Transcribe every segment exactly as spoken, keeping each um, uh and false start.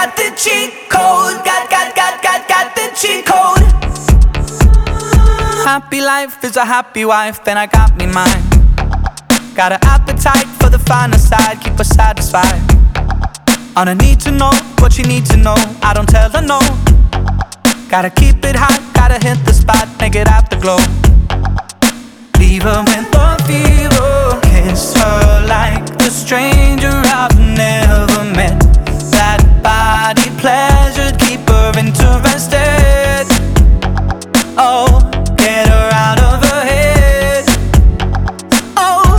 got the cheat code. Got, got, got, got, got the cheat code. Happy life is a happy wife, and I got me mine. Got an appetite for the finer side, keep her satisfied. On a need to know what you need to know, I don't tell her no. Gotta keep it hot, gotta hit the spot, make it afterglow. Leave her with the fever, kiss her like a stranger I've never met. That body pleasure, keep her interested. Oh, get her out of her head. Oh,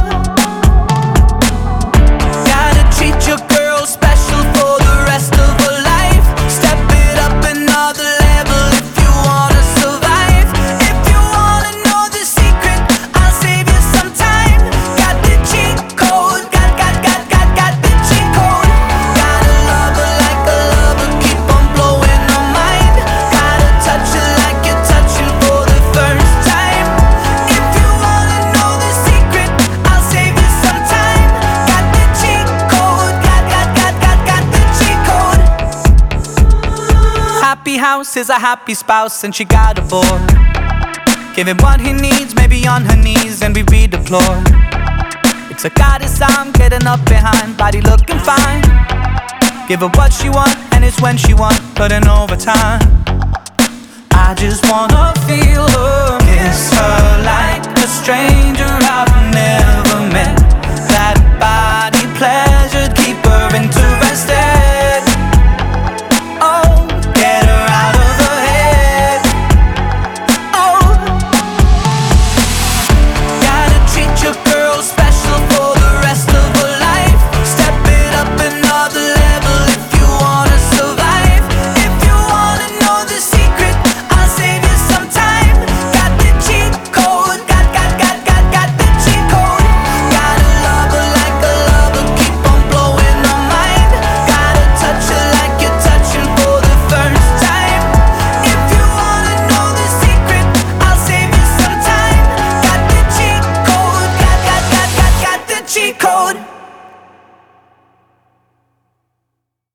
gotta treat your girl special for the rest of her life. Step it up another level if you wanna survive. If you wanna know the secret, I'll save you some time. Got the cheat code. Got, got, got, got, got the cheat code. Gotta love her like a lover, keep on blowing her mind. Gotta touch her like you're touching for the first time. If you wanna know the secret, I'll save you some time. Got the cheat code. Got, got, got, got, got the cheat code. Happy house is a happy spouse, and she got a boy. Give him what he needs, maybe on her knees, and we redeploy. It's a goddess I'm getting up behind, body looking fine. Give her what she want, and it's when she want, putting overtime. I just wanna feel her, kiss her like a stranger I've never met.